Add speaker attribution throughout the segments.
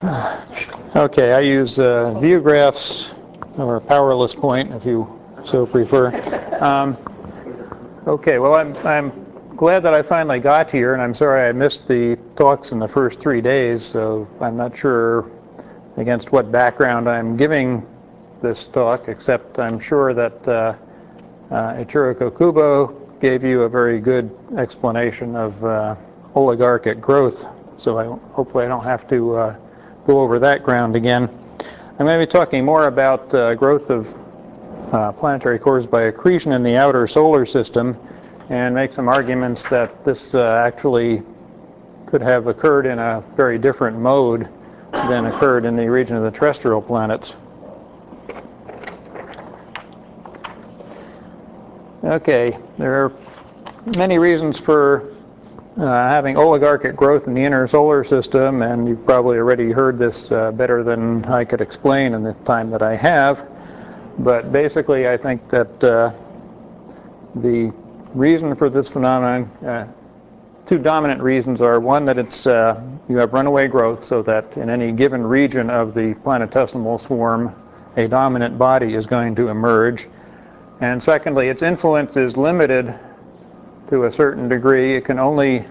Speaker 1: Okay, I use view graphs, or powerless point, if you so prefer. Um, okay, well, I'm glad that I finally got here, and I'm sorry I missed the talks in the first 3 days, so I'm not sure against what background I'm giving this talk, except I'm sure that Ichiro Kokubo gave you a very good explanation of oligarchic growth, so hopefully I don't have to go over that ground again. I'm going to be talking more about growth of planetary cores by accretion in the outer solar system, and make some arguments that this actually could have occurred in a very different mode than occurred in the region of the terrestrial planets. Okay, there are many reasons for having oligarchic growth in the inner solar system, and you've probably already heard this better than I could explain in the time that I have. But basically, I think that the reason for this phenomenon, two dominant reasons are, one, that it's you have runaway growth, so that in any given region of the planetesimal swarm, a dominant body is going to emerge. And secondly, its influence is limited to a certain degree. It can only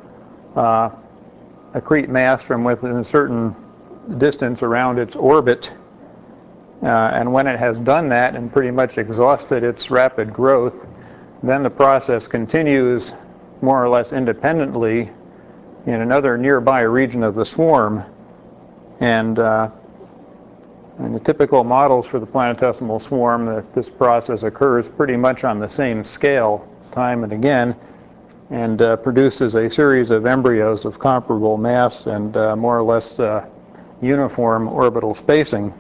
Speaker 1: accrete mass from within a certain distance around its orbit. And when it has done that and pretty much exhausted its rapid growth, then the process continues more or less independently in another nearby region of the swarm. And in the typical models for the planetesimal swarm, this process occurs pretty much on the same scale time and again, and produces a series of embryos of comparable mass and more or less uniform orbital spacing.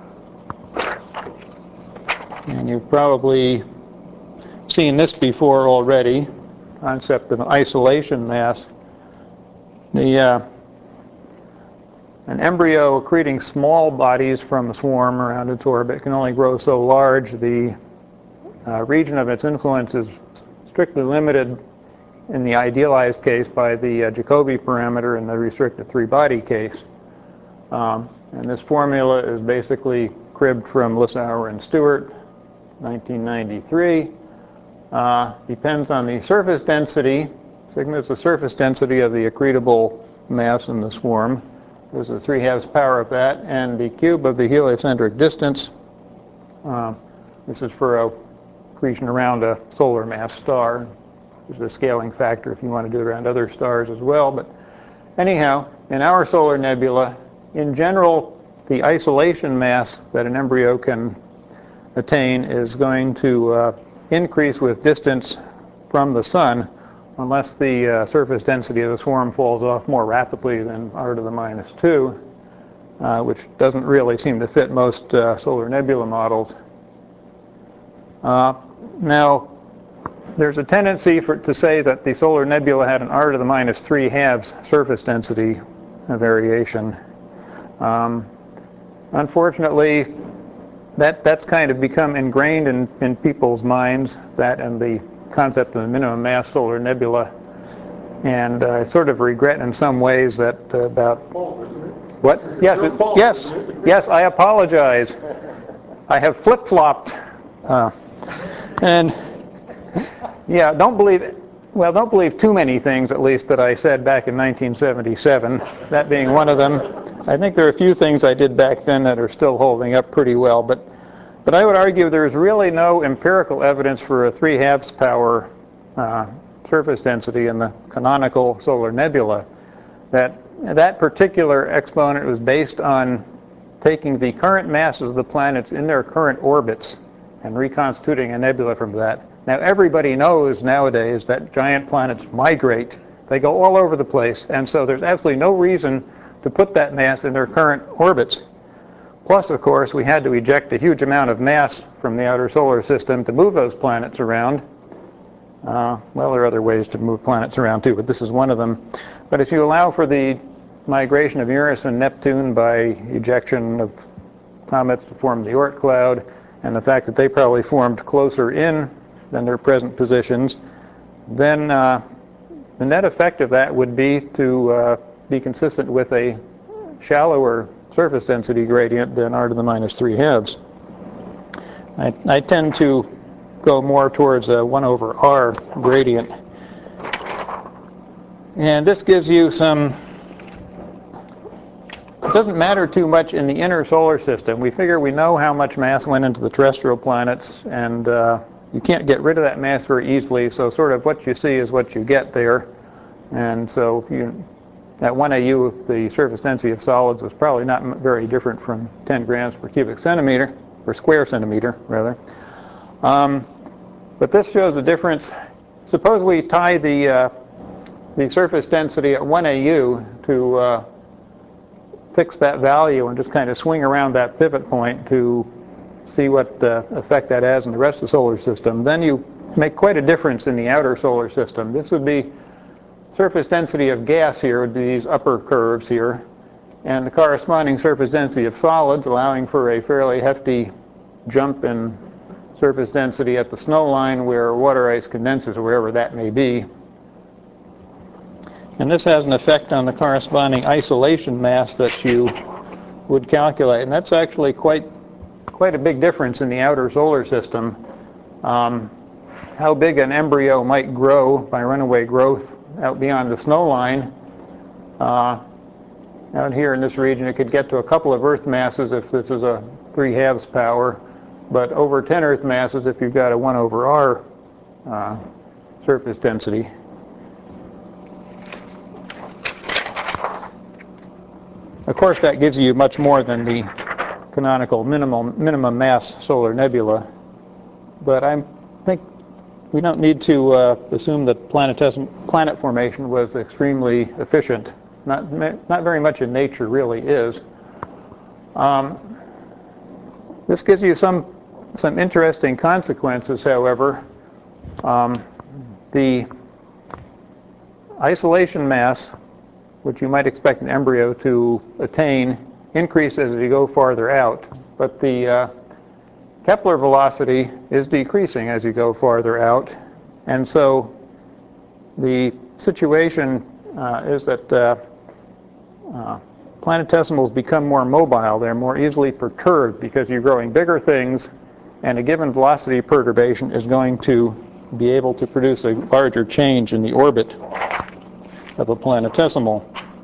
Speaker 1: And you've probably seen this before already, concept of isolation mass. An embryo accreting small bodies from a swarm around its orbit can only grow so large. The region of its influence is strictly limited in the idealized case by the Jacobi parameter in the restricted three-body case. And this formula is basically cribbed from Lissauer and Stewart, 1993. Depends on the surface density. Sigma is the surface density of the accretable mass in the swarm. There's a 3/2 power of that, and the cube of the heliocentric distance. This is for a accretion around a solar mass star. There's a scaling factor if you want to do it around other stars as well. But anyhow, in our solar nebula, in general, the isolation mass that an embryo can attain is going to increase with distance from the sun, unless the surface density of the swarm falls off more rapidly than r to the -2, which doesn't really seem to fit most solar nebula models. Now, there's a tendency to say that the solar nebula had an r to the -3/2 surface density variation. Unfortunately, that's kind of become ingrained in people's minds, that and the concept of the minimum mass solar nebula. And I sort of regret in some ways that about... What? Yes, yes, I apologize. I have flip-flopped. And yeah, don't believe too many things, at least, that I said back in 1977, that being one of them. I think there are a few things I did back then that are still holding up pretty well, but I would argue there's really no empirical evidence for a 3/2 power surface density in the canonical solar nebula. That particular exponent was based on taking the current masses of the planets in their current orbits and reconstituting a nebula from that. Now, everybody knows nowadays that giant planets migrate. They go all over the place, and so there's absolutely no reason to put that mass in their current orbits. Plus, of course, we had to eject a huge amount of mass from the outer solar system to move those planets around. Well, there are other ways to move planets around too, but this is one of them. But if you allow for the migration of Uranus and Neptune by ejection of comets to form the Oort cloud, and the fact that they probably formed closer in than their present positions, then the net effect of that would be to be consistent with a shallower surface density gradient than r to the minus 3/2. I tend to go more towards a 1 over r gradient. And this gives you some, it doesn't matter too much in the inner solar system. We figure we know how much mass went into the terrestrial planets, and you can't get rid of that mass very easily, so sort of what you see is what you get there. And so at 1 AU, the surface density of solids was probably not very different from 10 grams per cubic centimeter, or square centimeter, rather. But this shows the difference. Suppose we tie the surface density at 1 AU to fix that value and just kind of swing around that pivot point to see what effect that has in the rest of the solar system. Then you make quite a difference in the outer solar system. This would be surface density of gas here, would be these upper curves here, and the corresponding surface density of solids, allowing for a fairly hefty jump in surface density at the snow line where water ice condenses, or wherever that may be. And this has an effect on the corresponding isolation mass that you would calculate, and that's actually quite a big difference in the outer solar system. How big an embryo might grow by runaway growth out beyond the snow line. Out here in this region, it could get to a couple of Earth masses if this is a 3/2 power, but over 10 Earth masses if you've got a 1 over r surface density. Of course, that gives you much more than the canonical minimum mass solar nebula, but I think we don't need to assume that planet formation was extremely efficient. Not very much in nature really is. This gives you some interesting consequences, however. The isolation mass, which you might expect an embryo to attain, increases as you go farther out, but the Kepler velocity is decreasing as you go farther out, and so the situation is that planetesimals become more mobile. They're more easily perturbed because you're growing bigger things, and a given velocity perturbation is going to be able to produce a larger change in the orbit of a planetesimal.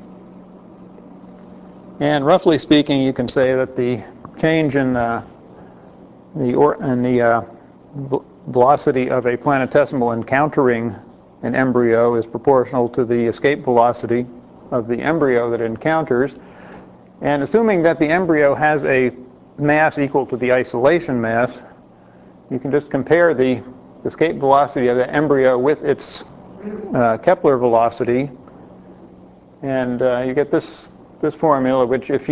Speaker 1: And roughly speaking, you can say that the change in the velocity of a planetesimal encountering an embryo is proportional to the escape velocity of the embryo that it encounters. And assuming that the embryo has a mass equal to the isolation mass, you can just compare the escape velocity of the embryo with its Kepler velocity, and you get this formula, which if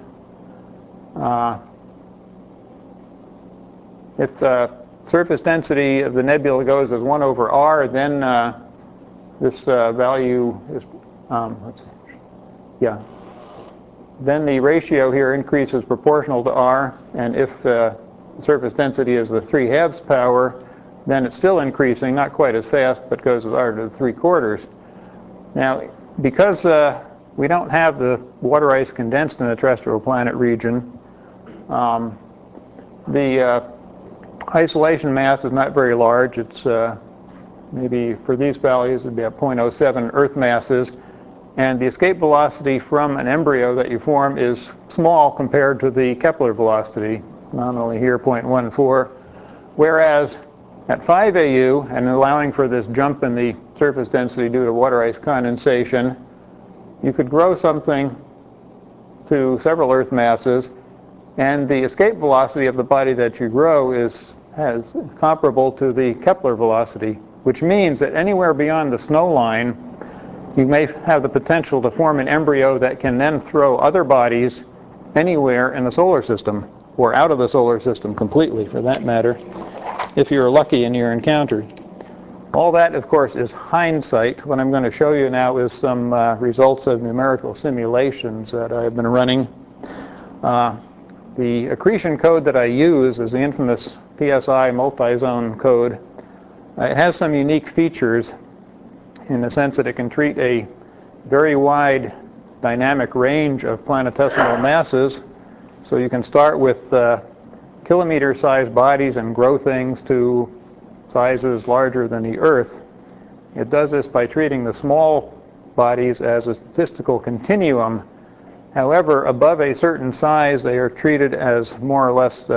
Speaker 1: the surface density of the nebula goes as 1 over r, then this value is, then the ratio here increases proportional to r, and if the surface density is the 3/2 power, then it's still increasing, not quite as fast, but goes with r to the 3/4. Now, because we don't have the water ice condensed in the terrestrial planet region, the isolation mass is not very large. It's maybe, for these values, it'd be at 0.07 Earth masses. And the escape velocity from an embryo that you form is small compared to the Kepler velocity, nominally here 0.14. Whereas at 5 AU, and allowing for this jump in the surface density due to water ice condensation, you could grow something to several Earth masses, and the escape velocity of the body that you grow is comparable to the Kepler velocity, which means that anywhere beyond the snow line, you may have the potential to form an embryo that can then throw other bodies anywhere in the solar system, or out of the solar system completely, for that matter, if you're lucky in your encounter. All that, of course, is hindsight. What I'm going to show you now is some results of numerical simulations that I've been running. The accretion code that I use is the infamous PSI multi-zone code. It has some unique features in the sense that it can treat a very wide dynamic range of planetesimal masses. So you can start with kilometer-sized bodies and grow things to sizes larger than the Earth. It does this by treating the small bodies as a statistical continuum. However, above a certain size, they are treated as more or less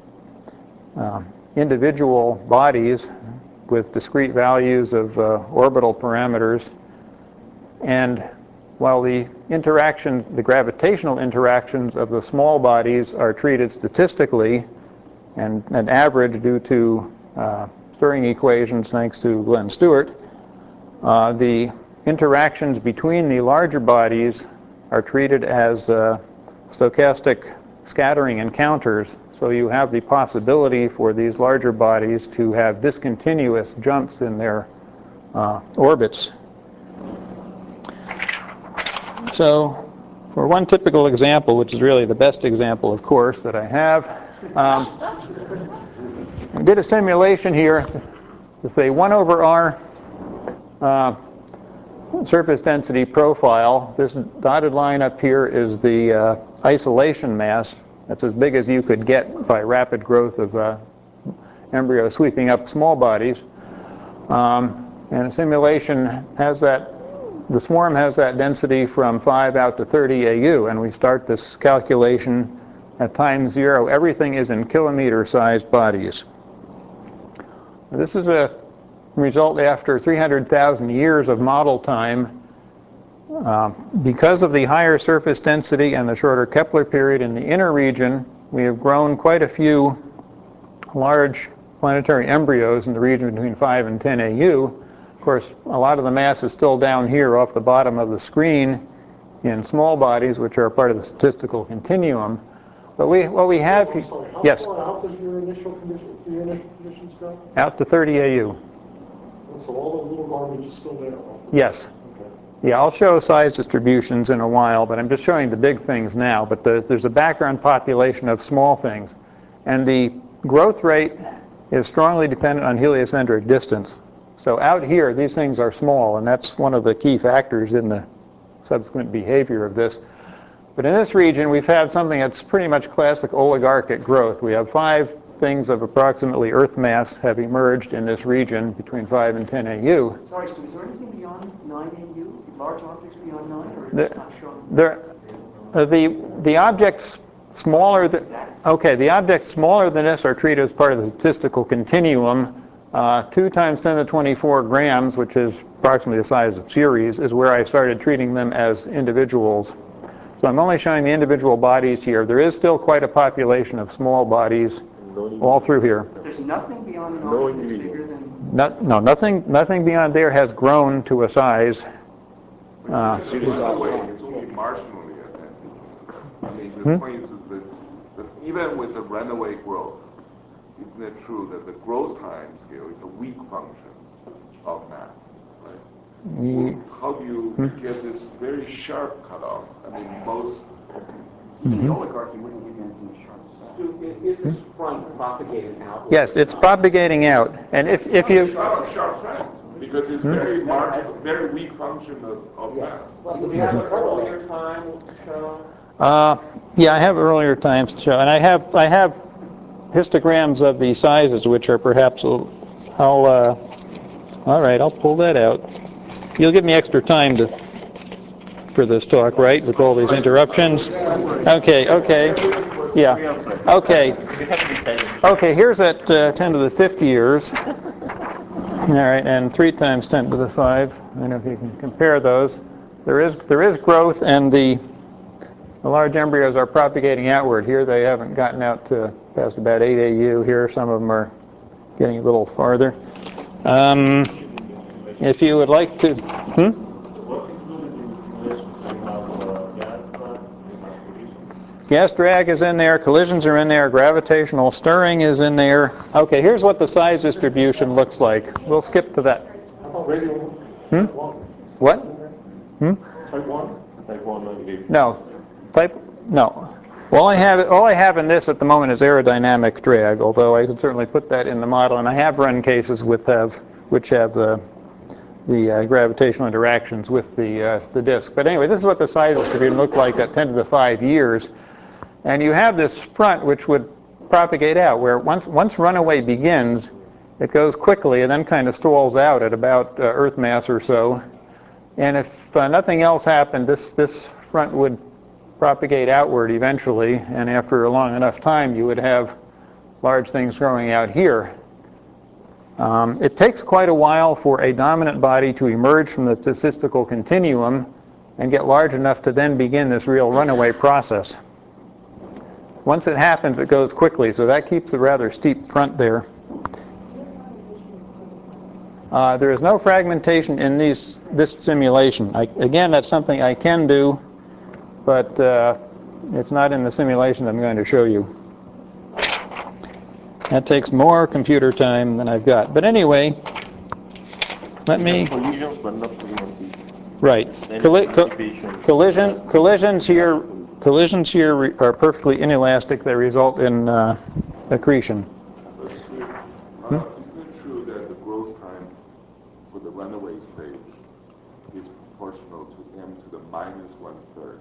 Speaker 1: individual bodies with discrete values of orbital parameters. And while the interactions, the gravitational interactions of the small bodies are treated statistically and an average due to stirring equations thanks to Glenn Stewart, the interactions between the larger bodies are treated as stochastic scattering encounters. So you have the possibility for these larger bodies to have discontinuous jumps in their orbits. So for one typical example, which is really the best example, of course, that I have, I did a simulation here with a 1 over r surface density profile. This dotted line up here is the isolation mass. That's as big as you could get by rapid growth of embryos sweeping up small bodies. And a simulation has that, the swarm has that density from 5 out to 30 AU, and we start this calculation at time 0. Everything is in kilometer-sized bodies. This is a result after 300,000 years of model time. Because of the higher surface density and the shorter Kepler period in the inner region, we have grown quite a few large planetary embryos in the region between 5 and 10 AU. Of course, a lot of the mass is still down here off the bottom of the screen in small bodies, which are part of the statistical continuum. But what we have here, yes?
Speaker 2: How far out does your initial conditions go?
Speaker 1: Out to 30 AU.
Speaker 2: So all the little garbage is still there?
Speaker 1: Yes.
Speaker 2: Okay.
Speaker 1: Yeah, I'll show size distributions in a while, but I'm just showing the big things now. But there's a background population of small things. And the growth rate is strongly dependent on heliocentric distance. So out here, these things are small, and that's one of the key factors in the subsequent behavior of this. But in this region, we've had something that's pretty much classic oligarchic growth. We have 5 things of approximately Earth mass have emerged in this region between 5 and 10 AU.
Speaker 3: Sorry, Stu, is there anything beyond 9 AU? Large objects beyond 9, or it's not shown?
Speaker 1: The objects smaller than, okay, the objects smaller than this are treated as part of the statistical continuum. 2 times 10 to the 24 grams, which is approximately the size of Ceres, is where I started treating them as individuals. So I'm only showing the individual bodies here. There is still quite a population of small bodies all through here.
Speaker 3: But there's nothing beyond 9 that's bigger than...
Speaker 1: No, nothing beyond there has grown to a size.
Speaker 4: It's only marginally affected. I mean, the point is that even with a runaway growth, isn't it true that the growth time scale is a weak function of mass? Right? How do you get this very sharp cutoff? I mean, most...
Speaker 3: The oligarchy wouldn't give you anything sharp.
Speaker 5: Stu, is this front propagating out?
Speaker 1: Yes, it's propagating out. And if you...
Speaker 4: Sharp trend, because it's very weak function of mass.
Speaker 5: Well, do you have an earlier time to show?
Speaker 1: Yeah, I have earlier times to show. And I have histograms of the sizes, which are perhaps, all right, I'll pull that out. You'll give me extra time for this talk, right, with all these interruptions? Okay, yeah, okay, here's at 10 to the 50 years. All right, and 3 times 10 to the 5. I don't know if you can compare those. There is growth, and the large embryos are propagating outward. Here they haven't gotten out to past about 8 AU. Here some of them are getting a little farther. If you would like to... Gas drag is in there, collisions are in there, gravitational stirring is in there. Okay, here's what the size distribution looks like. We'll skip to that.
Speaker 2: How about radial?
Speaker 1: What?
Speaker 2: Type 1? Type 1
Speaker 1: No. All I have in this at the moment is aerodynamic drag, although I could certainly put that in the model, and I have run cases which have the gravitational interactions with the disk. But anyway, this is what the size distribution looked like at 10 to the 5 years. And you have this front which would propagate out, where once runaway begins, it goes quickly and then kind of stalls out at about Earth mass or so. And if nothing else happened, this front would propagate outward eventually, and after a long enough time, you would have large things growing out here. It takes quite a while for a dominant body to emerge from the statistical continuum and get large enough to then begin this real runaway process. Once it happens, it goes quickly, so that keeps a rather steep front there. There is no fragmentation in this simulation. Again, that's something I can do, but it's not in the simulation I'm going to show you. That takes more computer time than I've got. But anyway, let me...
Speaker 6: Collisions, but not preemptive.
Speaker 1: Right. Collisions here are perfectly inelastic. They result in accretion.
Speaker 4: Isn't it true that the growth time for the runaway stage is proportional to m to the minus 1/3?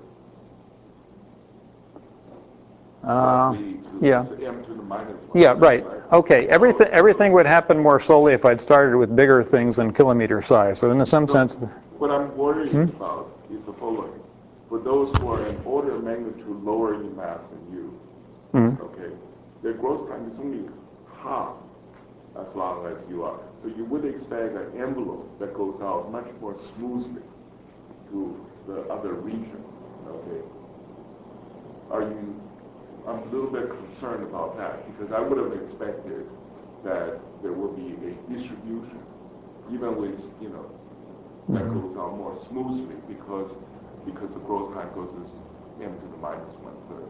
Speaker 1: Yeah.
Speaker 4: It's m to the minus 1/3.
Speaker 1: Yeah, right. Okay. Everything would happen more slowly if I'd started with bigger things than kilometer size. So in some sense...
Speaker 4: What I'm worried about is the following. For those who are an order of magnitude lower in mass than you, okay, their growth time is only half as long as you are. So you would expect an envelope that goes out much more smoothly to the other region, okay? I'm a little bit concerned about that, because I would have expected that there would be a distribution, even with, that goes out more smoothly, because the growth time goes as m to the minus 1/3.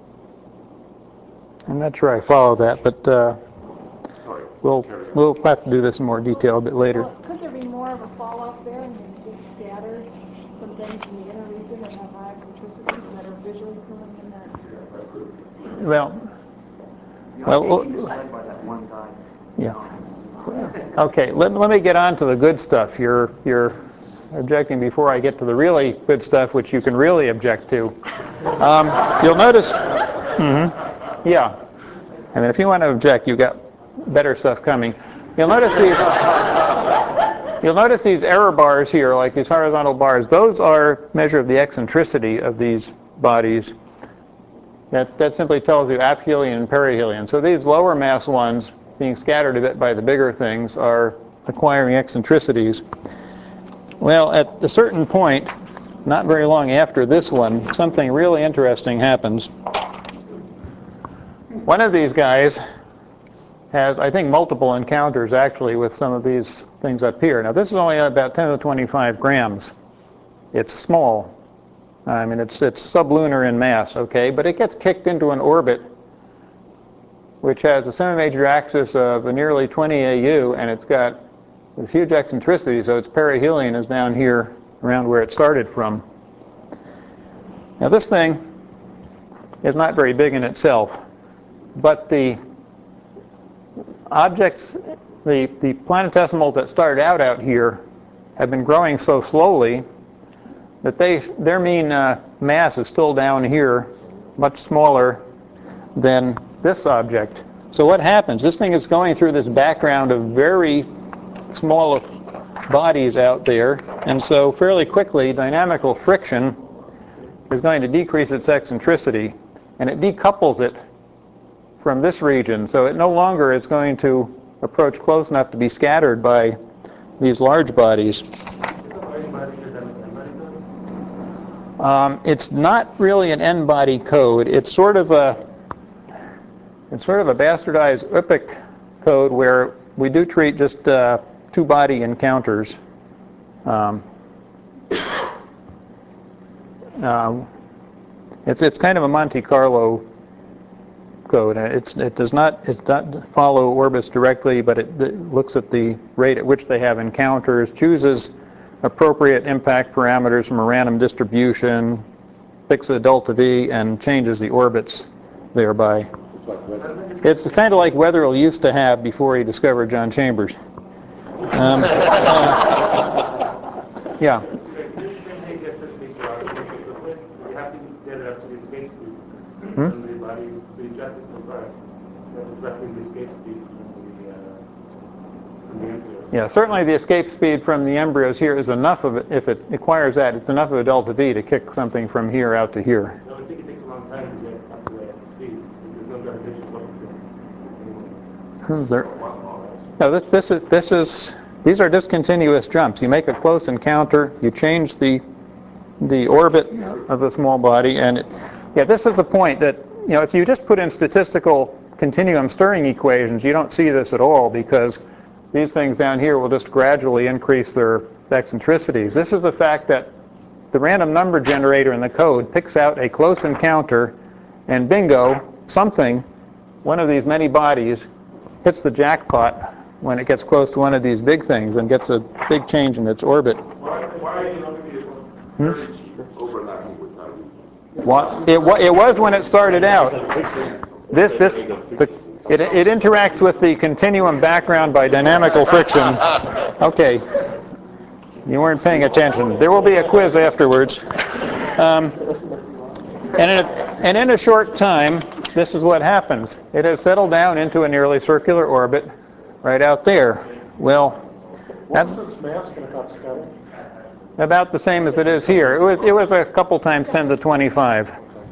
Speaker 1: I'm not sure I follow that, but
Speaker 4: Sorry,
Speaker 1: we'll have to do this in more detail a bit later.
Speaker 7: Well, could there be more of a fallout there, and you just scatter some things in the inner region that have high eccentricities that are visually occurring in that?
Speaker 1: Well,
Speaker 3: By that one guy.
Speaker 1: yeah. Okay, let me get on to the good stuff. You're objecting before I get to the really good stuff, which you can really object to. You'll notice, yeah. I mean, if you want to object, you've got better stuff coming. You'll notice these error bars here, like these horizontal bars. Those are measure of the eccentricity of these bodies. That simply tells you aphelion and perihelion. So these lower mass ones, being scattered a bit by the bigger things, are acquiring eccentricities. Well, at a certain point, not very long after this one, something really interesting happens. One of these guys has, I think, multiple encounters actually with some of these things up here. Now this is only about 10 to the 25 grams. It's small. I mean, it's sublunar in mass, okay? But it gets kicked into an orbit which has a semi-major axis of nearly 20 AU, and it's got this huge eccentricity, so its perihelion is down here around where it started from. Now this thing is not very big in itself, but the objects, the planetesimals that started out here have been growing so slowly that their mean mass is still down here, much smaller than this object. So what happens? This thing is going through this background of very small bodies out there, and so fairly quickly dynamical friction is going to decrease its eccentricity, and it decouples it from this region, so it no longer is going to approach close enough to be scattered by these large bodies. It's not really an n-body code. It's sort of a bastardized UPIC code where we do treat just two-body encounters. It's kind of a Monte Carlo code. It does not follow orbits directly, but it looks at the rate at which they have encounters, chooses appropriate impact parameters from a random distribution, picks a delta V, and changes the orbits thereby. It's kind of like Wetherill used to have before he discovered John Chambers. Yeah.
Speaker 8: This thing gets a big process, you have to get it up to the escape speed
Speaker 1: Hmm?
Speaker 8: from the body, so you just it so far. That is roughly the escape speed from the embryo.
Speaker 1: Yeah, certainly the escape speed from the embryos here is enough of it, if it acquires that, it's enough of a delta V to kick something from here out to here.
Speaker 8: No, I think it takes a long time to get up to that speed, since there's no gravitational focus there.
Speaker 1: No, these are discontinuous jumps. You make a close encounter, you change the orbit of the small body, and this is the point that, if you just put in statistical continuum stirring equations, you don't see this at all, because these things down here will just gradually increase their eccentricities. This is the fact that the random number generator in the code picks out a close encounter, and bingo, one of these many bodies, hits the jackpot when it gets close to one of these big things and gets a big change in its orbit.
Speaker 4: Why are you very cheap overlapping with that?
Speaker 1: What? It was when it started out. It interacts with the continuum background by dynamical friction. Okay, you weren't paying attention. There will be a quiz afterwards. And in a short time, this is what happens. It has settled down into a nearly circular orbit right out there. Well,
Speaker 2: What's this mass going to got scattered?
Speaker 1: about the same as it is here. It was a couple times 10 to the 25.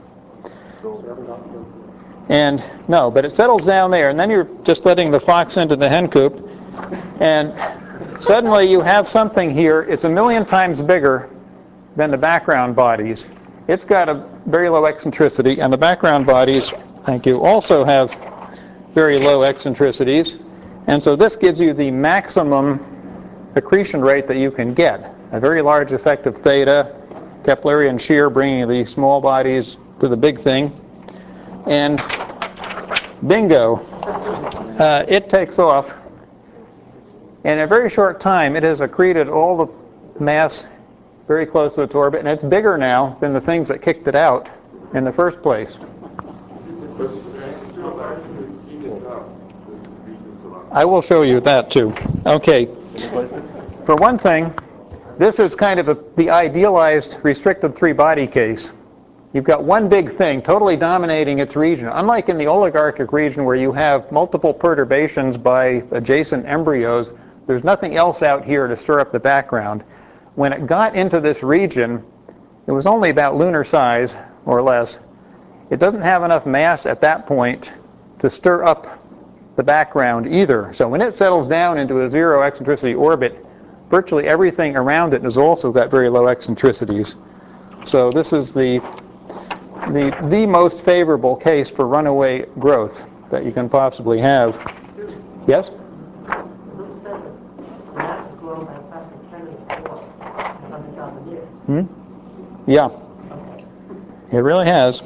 Speaker 1: And no, but it settles down there, and then you're just letting the fox into the hen coop, and suddenly you have something here. It's 1,000,000 times bigger than the background bodies. It's got a very low eccentricity, and the background bodies, thank you, also have very low eccentricities. And so this gives you the maximum accretion rate that you can get. A very large effective theta, Keplerian shear bringing the small bodies to the big thing. And bingo, it takes off. In a very short time, it has accreted all the mass very close to its orbit, and it's bigger now than the things that kicked it out in the first place. I will show you that too. Okay. For one thing, this is kind of the idealized restricted three-body case. You've got one big thing totally dominating its region. Unlike in the oligarchic region where you have multiple perturbations by adjacent embryos, there's nothing else out here to stir up the background. When it got into this region, it was only about lunar size, or less. It doesn't have enough mass at that point to stir up the background either. So when it settles down into a zero eccentricity orbit, virtually everything around it has also got very low eccentricities. So this is the most favorable case for runaway growth that you can possibly have. Yes? Hmm? Yeah. It really has.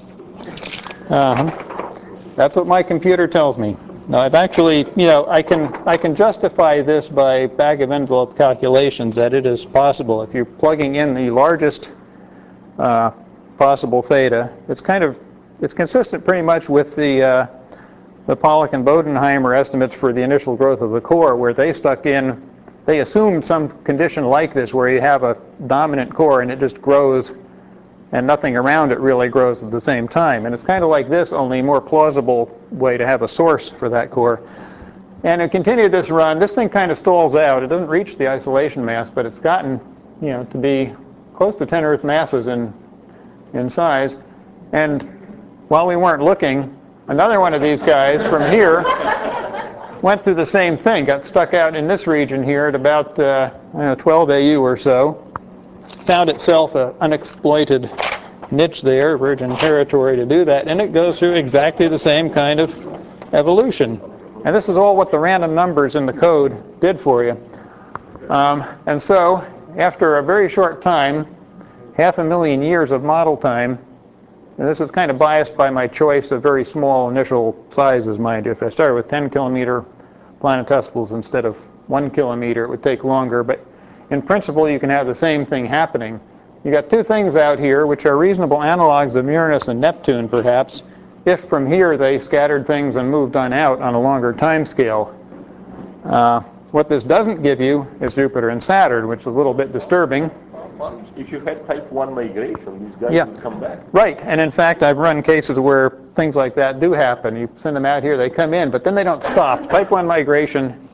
Speaker 1: That's what my computer tells me. Now I've actually, I can justify this by bag of envelope calculations that it is possible. If you're plugging in the largest possible theta, it's consistent pretty much with the Pollack and Bodenheimer estimates for the initial growth of the core, where they assumed some condition like this where you have a dominant core and it just grows and nothing around it really grows at the same time. And it's kind of like this, only a more plausible way to have a source for that core. And it continued this run. This thing kind of stalls out. It doesn't reach the isolation mass, but it's gotten to be close to 10 Earth masses in size. And while we weren't looking, another one of these guys from here went through the same thing, got stuck out in this region here at about 12 AU or so, found itself an unexploited niche there, virgin territory to do that, and it goes through exactly the same kind of evolution. And this is all what the random numbers in the code did for you. And so, after a very short time, 500,000 years of model time, and this is kind of biased by my choice of very small initial sizes, mind you. If I started with 10 kilometer planetesimals instead of 1 kilometer, it would take longer. But in principle, you can have the same thing happening. You've got two things out here, which are reasonable analogs of Uranus and Neptune, perhaps, if from here they scattered things and moved on out on a longer time scale. What this doesn't give you is Jupiter and Saturn, which is a little bit disturbing.
Speaker 6: Well, if you had type 1 migration, these guys
Speaker 1: Yeah.
Speaker 6: would come back.
Speaker 1: Right, and in fact, I've run cases where things like that do happen. You send them out here, they come in, but then they don't stop. Type 1 migration,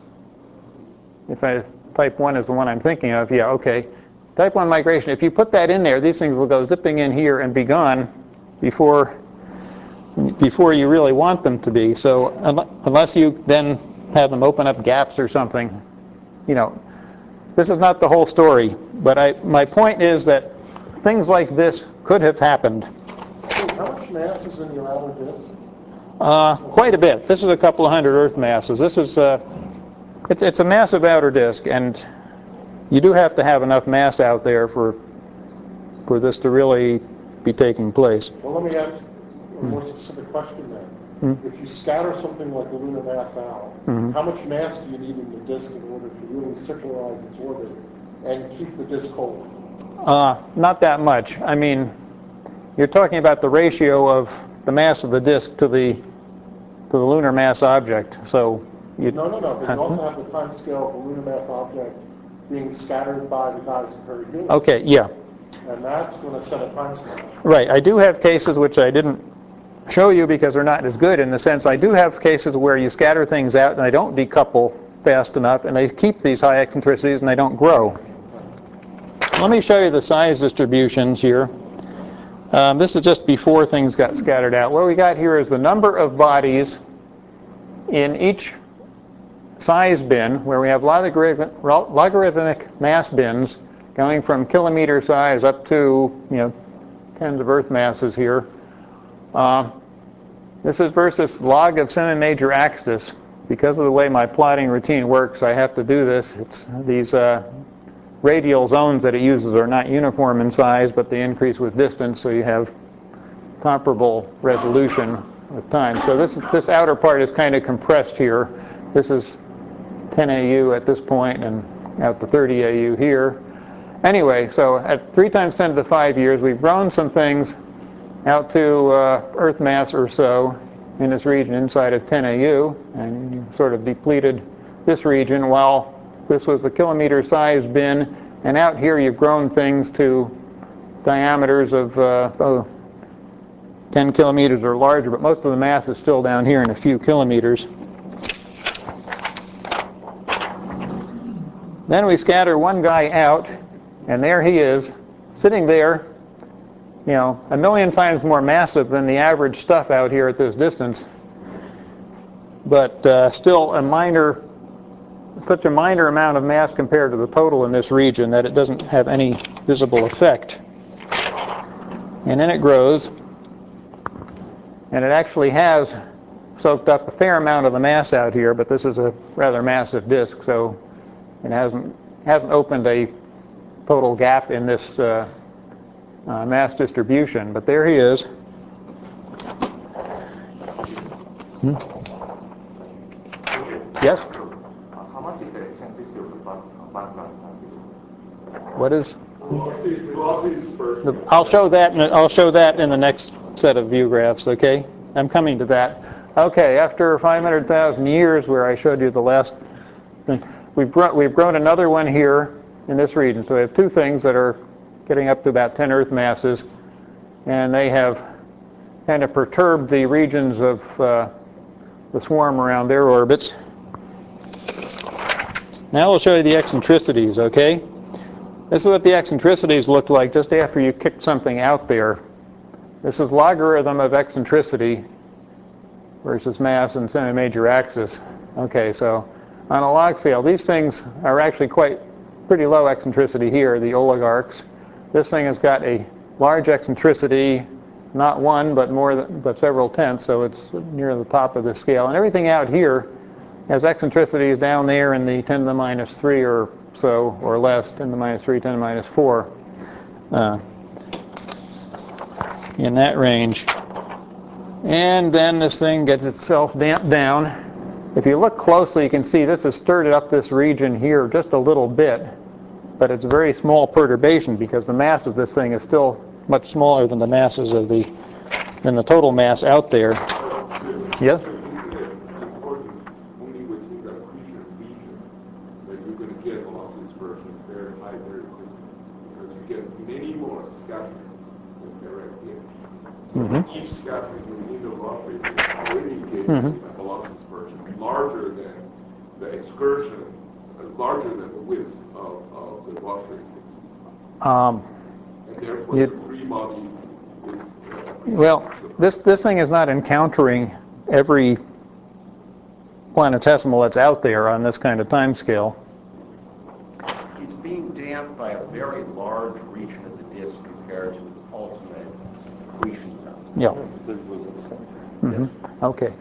Speaker 1: type 1 is the one I'm thinking of, yeah, okay. Type 1 migration, if you put that in there, these things will go zipping in here and be gone before you really want them to be. So unless you then have them open up gaps or something, you know, this is not the whole story. But my point is that things like this could have happened.
Speaker 2: How much mass is in your outer disk?
Speaker 1: Quite a bit. This is a couple of hundred Earth masses. This is it's a massive outer disk, and you do have to have enough mass out there for this to really be taking place.
Speaker 2: Well, let me ask a more specific question then. If you scatter something like the lunar mass out, how much mass do you need in the disk in order to really circularize its orbit and keep the disk cold?
Speaker 1: Not that much. I mean, you're talking about the ratio of the mass of the disk to the lunar mass object. So
Speaker 2: No. But you also have the time scale of the lunar mass object being scattered by the guys in perihelion.
Speaker 1: Okay, yeah.
Speaker 2: And that's going to set a time scale.
Speaker 1: Right. I do have cases which I didn't show you because they're not as good, in the sense I do have cases where you scatter things out and they don't decouple fast enough, and they keep these high eccentricities and they don't grow. Let me show you the size distributions here. This is just before things got scattered out. What we got here is the number of bodies in each size bin, where we have logarithmic mass bins going from kilometer size up to, you know, tens of Earth masses here. This is versus log of semi-major axis. Because of the way my plotting routine works, I have to do this. It's these radial zones that it uses are not uniform in size, but they increase with distance, so you have comparable resolution with time. So this outer part is kind of compressed here. This is 10 AU at this point and out to 30 AU here. Anyway, so at 3 times 10 to the 5 years, we've grown some things out to Earth mass or so in this region inside of 10 AU, and you sort of depleted this region while this was the kilometer size bin, and out here you've grown things to diameters of 10 kilometers or larger, but most of the mass is still down here in a few kilometers. Then we scatter one guy out, and there he is, sitting there, you know, 1,000,000 times more massive than the average stuff out here at this distance, but still such a minor amount of mass compared to the total in this region that it doesn't have any visible effect. And then it grows, and it actually has soaked up a fair amount of the mass out here, but this is a rather massive disk, so it hasn't opened a total gap in this mass distribution. But there he is. Yes?
Speaker 8: How much is the eccentricity of the background?
Speaker 1: What is?
Speaker 4: Velocity dispersion.
Speaker 1: I'll show that in the next set of view graphs, okay? I'm coming to that. Okay, after 500,000 years, where I showed you the last thing, we've grown another one here in this region. So we have 2 things that are getting up to about 10 Earth masses, and they have kind of perturbed the regions of the swarm around their orbits. Now we'll show you the eccentricities, okay? This is what the eccentricities look like just after you kicked something out there. This is logarithm of eccentricity versus mass and semi-major axis. Okay, so on a log scale, these things are actually pretty low eccentricity here, the oligarchs. This thing has got a large eccentricity, not 1, but several tenths, so it's near the top of the scale. And everything out here has eccentricities down there in the 10 to the minus 3 or so, or less, 10 to the minus 3, 10 to the minus 4, in that range. And then this thing gets itself damped down. If you look closely, you can see this has stirred up this region here just a little bit, but it's a very small perturbation because the mass of this thing is still much smaller than the masses than the total mass out there. Yes?
Speaker 4: Only within that accretion region that you're going to get velocity dispersion very high very quickly, because you get Pelosi version, larger than the excursion, larger than the width of the Ross radius. And therefore the free body is...
Speaker 1: well, this thing is not encountering every planetesimal that's out there on this kind of time scale.
Speaker 9: It's being damped by a very large region of the disk compared to its ultimate accretion zone.
Speaker 1: Yeah. Okay.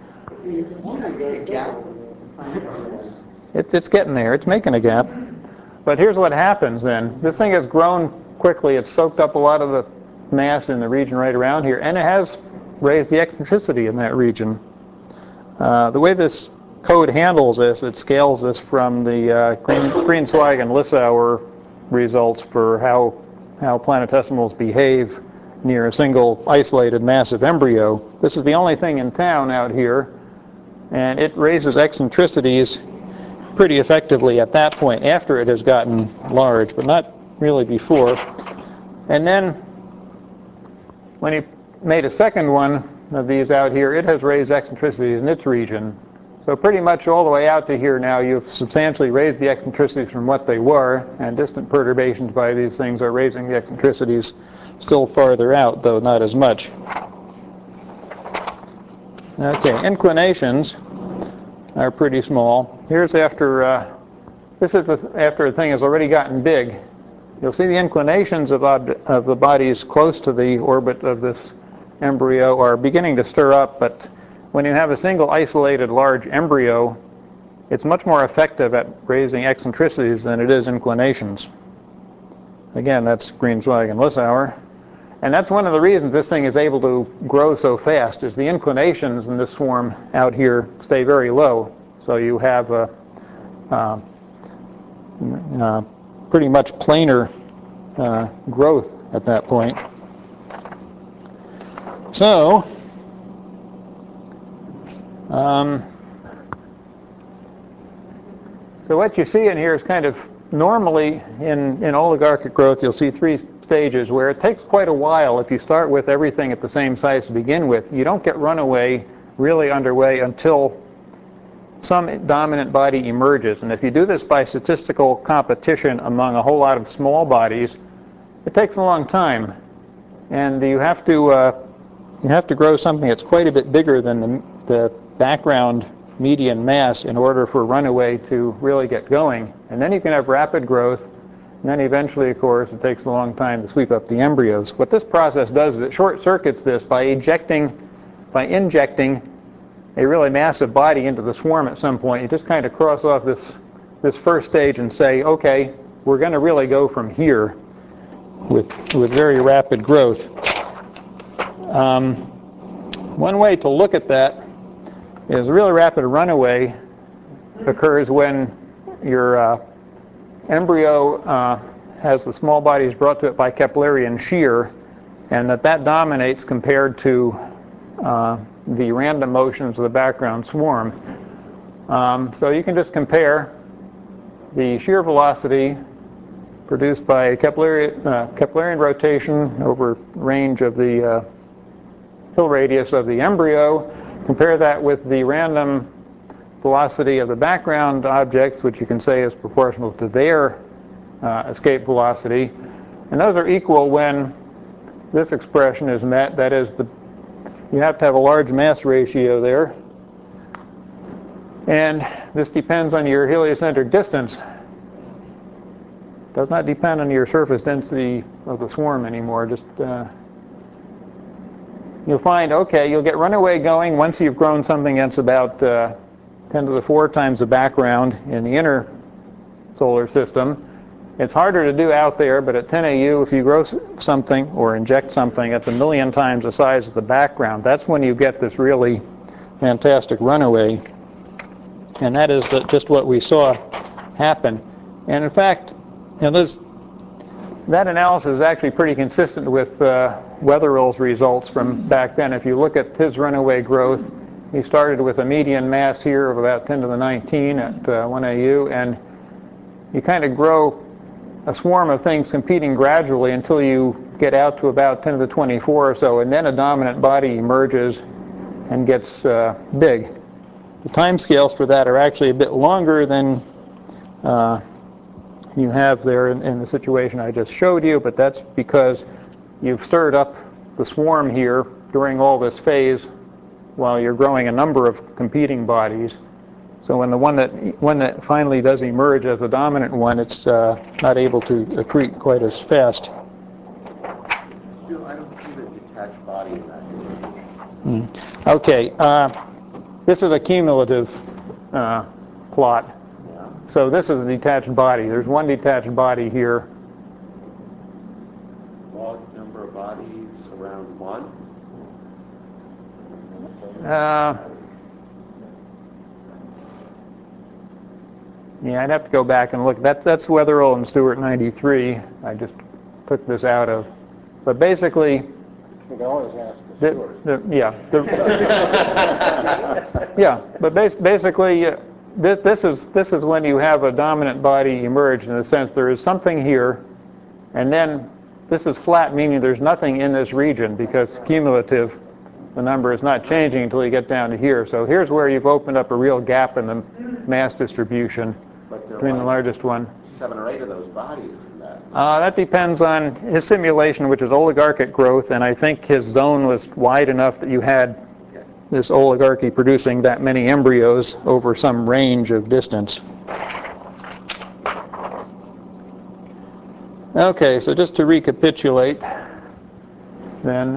Speaker 1: It's getting there. It's making a gap. But here's what happens then. This thing has grown quickly. It's soaked up a lot of the mass in the region right around here, and it has raised the eccentricity in that region. The way this code handles this, it scales this from the Green-Zweig and Lissauer results for how planetesimals behave near a single isolated massive embryo. This is the only thing in town out here, and it raises eccentricities pretty effectively at that point after it has gotten large, but not really before. And then when he made a second one of these out here, it has raised eccentricities in its region. So pretty much all the way out to here now, you've substantially raised the eccentricities from what they were, and distant perturbations by these things are raising the eccentricities still farther out, though not as much. Okay, inclinations are pretty small. Here's after, this is after a thing has already gotten big. You'll see the inclinations of the bodies close to the orbit of this embryo are beginning to stir up, but when you have a single isolated large embryo, it's much more effective at raising eccentricities than it is inclinations. Again, that's Green-Zweig and Lissauer. And that's one of the reasons this thing is able to grow so fast, is the inclinations in this form out here stay very low. So you have pretty much planar growth at that point. So, so what you see in here is kind of normally in oligarchic growth, you'll see three stages where it takes quite a while. If you start with everything at the same size to begin with, you don't get runaway really underway until some dominant body emerges. And if you do this by statistical competition among a whole lot of small bodies, it takes a long time. And you have to grow something that's quite a bit bigger than the background median mass in order for runaway to really get going. And then you can have rapid growth, and then eventually, of course, it takes a long time to sweep up the embryos. What this process does is it short-circuits this by injecting a really massive body into the swarm at some point. You just kind of cross off this first stage and say, okay, we're going to really go from here with very rapid growth. One way to look at that is a really rapid runaway occurs when your embryo has the small bodies brought to it by Keplerian shear, and that dominates compared to the random motions of the background swarm. So you can just compare the shear velocity produced by Keplerian rotation over range of the hill radius of the embryo, compare that with the random velocity of the background objects, which you can say is proportional to their escape velocity. And those are equal when this expression is met. That is, you have to have a large mass ratio there. And this depends on your heliocentric distance. It does not depend on your surface density of the swarm anymore. Just you'll find, okay, you'll get runaway going once you've grown something that's about 10 to the 4 times the background in the inner solar system. It's harder to do out there, but at 10 AU, if you grow something or inject something that's 1,000,000 times the size of the background, that's when you get this really fantastic runaway. And that is just what we saw happen. And in fact, that analysis is actually pretty consistent with Wetherell's results from back then. If you look at his runaway growth, he started with a median mass here of about 10 to the 19 at 1 AU, and you kind of grow a swarm of things competing gradually until you get out to about 10 to the 24 or so, and then a dominant body emerges, and gets big. The time scales for that are actually a bit longer than you have there in the situation I just showed you, but that's because you've stirred up the swarm here during all this phase while you're growing a number of competing bodies. So when the one that finally does emerge as the dominant one, it's not able to accrete quite as fast.
Speaker 9: Still, I don't see the detached body in that.
Speaker 1: Okay, this is a cumulative plot. So this is a detached body. There's one detached body here.
Speaker 9: Log number of bodies around 1.
Speaker 1: Yeah, I'd have to go back and look. That's Weatherall and Stewart 93. I just took this out of. But basically,
Speaker 2: You can always ask the Stewart.
Speaker 1: yeah, but basically, this is when you have a dominant body emerge, in the sense there is something here, and then this is flat, meaning there's nothing in this region, because cumulative, the number is not changing until you get down to here. So here's where you've opened up a real gap in the mass distribution between the largest one.
Speaker 9: 7 or 8 of those bodies in that.
Speaker 1: That depends on his simulation, which is oligarchic growth, and I think his zone was wide enough that you had this oligarchy producing that many embryos over some range of distance. Okay, so just to recapitulate, then,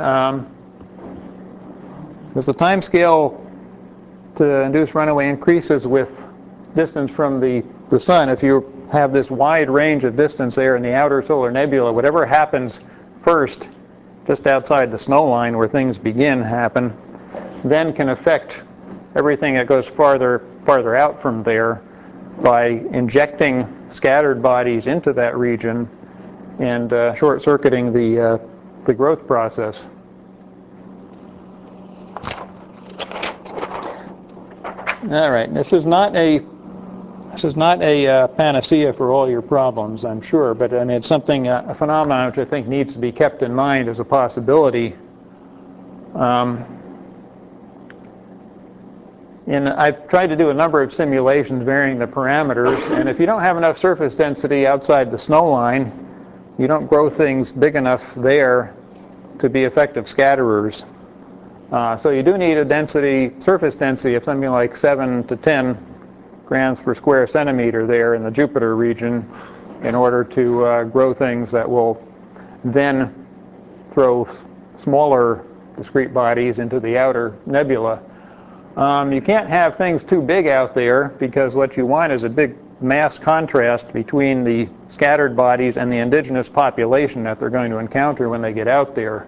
Speaker 1: as the time scale to induce runaway increases with distance from the sun, if you have this wide range of distance there in the outer solar nebula, whatever happens first, just outside the snow line where things begin happen, then can affect everything that goes farther out from there by injecting scattered bodies into that region and short-circuiting the growth process. All right, this is not a panacea for all your problems, I'm sure, but I mean it's something, a phenomenon which I think needs to be kept in mind as a possibility. And I've tried to do a number of simulations varying the parameters, and if you don't have enough surface density outside the snow line, you don't grow things big enough there to be effective scatterers. So you do need a surface density of something like 7 to 10 grams per square centimeter there in the Jupiter region in order to grow things that will then throw smaller discrete bodies into the outer nebula. You can't have things too big out there, because what you want is a big mass contrast between the scattered bodies and the indigenous population that they're going to encounter when they get out there.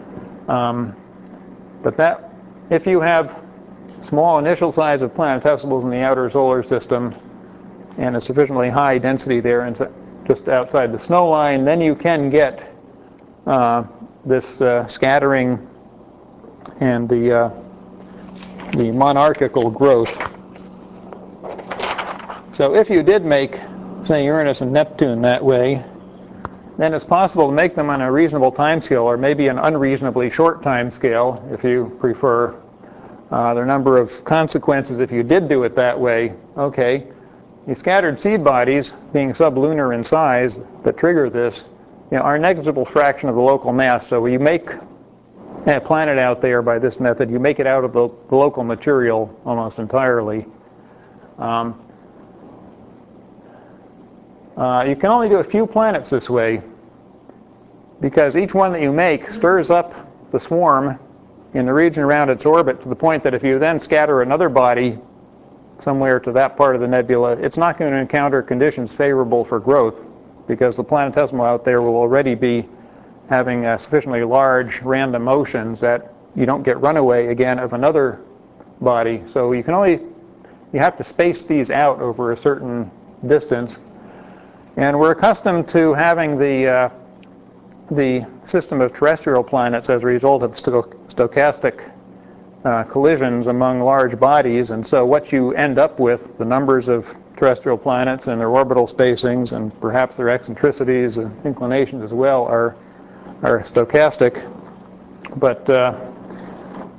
Speaker 1: But if you have small initial size of planetesimals in the outer solar system and a sufficiently high density there just outside the snow line, then you can get this scattering and the monarchical growth. So if you did make, say, Uranus and Neptune that way, then it's possible to make them on a reasonable time scale, or maybe an unreasonably short time scale, if you prefer. There are a number of consequences if you did do it that way. Okay, the scattered seed bodies, being sublunar in size, that trigger this, are a negligible fraction of the local mass. So you make a planet out there by this method, you make it out of the local material almost entirely. You can only do a few planets this way, because each one that you make stirs up the swarm in the region around its orbit to the point that if you then scatter another body somewhere to that part of the nebula, it's not going to encounter conditions favorable for growth, because the planetesimal out there will already be having sufficiently large random motions that you don't get runaway again of another body. So you have to space these out over a certain distance. And we're accustomed to having the system of terrestrial planets as a result of stochastic collisions among large bodies. And so what you end up with, the numbers of terrestrial planets and their orbital spacings and perhaps their eccentricities and inclinations as well, are stochastic. But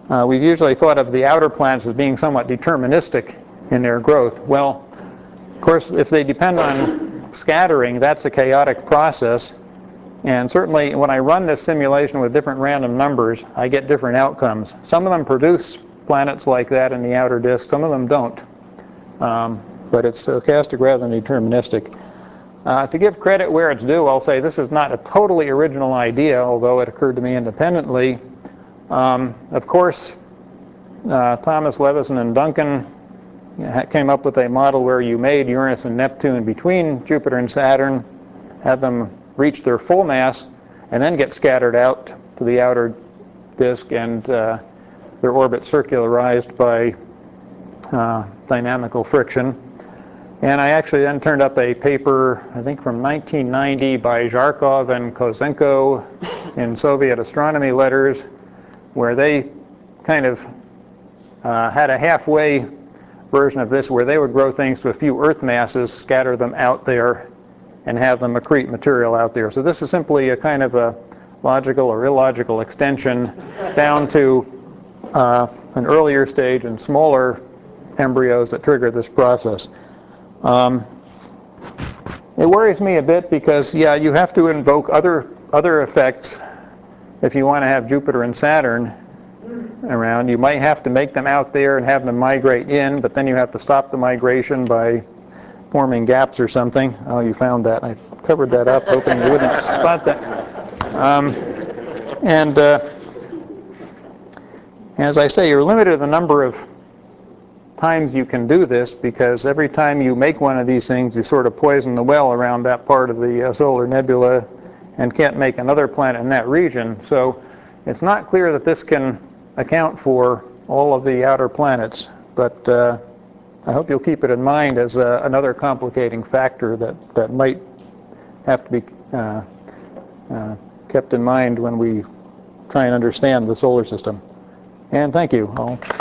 Speaker 1: we've usually thought of the outer planets as being somewhat deterministic in their growth. Well, of course, if they depend on scattering, that's a chaotic process. And certainly when I run this simulation with different random numbers, I get different outcomes. Some of them produce planets like that in the outer disk, some of them don't. But it's stochastic rather than deterministic. To give credit where it's due, I'll say this is not a totally original idea, although it occurred to me independently. Of course, Thomas Levison and Duncan came up with a model where you made Uranus and Neptune between Jupiter and Saturn, had them reach their full mass, and then get scattered out to the outer disk, and their orbit circularized by dynamical friction. And I actually then turned up a paper, I think from 1990, by Zharkov and Kozenko in Soviet Astronomy Letters, where they kind of had a halfway version of this, where they would grow things to a few Earth masses, scatter them out there, and have them accrete material out there. So this is simply a kind of a logical or illogical extension down to an earlier stage and smaller embryos that trigger this process. It worries me a bit because, yeah, you have to invoke other effects if you want to have Jupiter and Saturn around. You might have to make them out there and have them migrate in, but then you have to stop the migration by forming gaps or something. Oh, you found that. I covered that up, hoping you wouldn't spot that. As I say, you're limited to the number of times you can do this, because every time you make one of these things, you sort of poison the well around that part of the solar nebula and can't make another planet in that region. So it's not clear that this can account for all of the outer planets, but I hope you'll keep it in mind as another complicating factor that might have to be kept in mind when we try and understand the solar system. And thank you.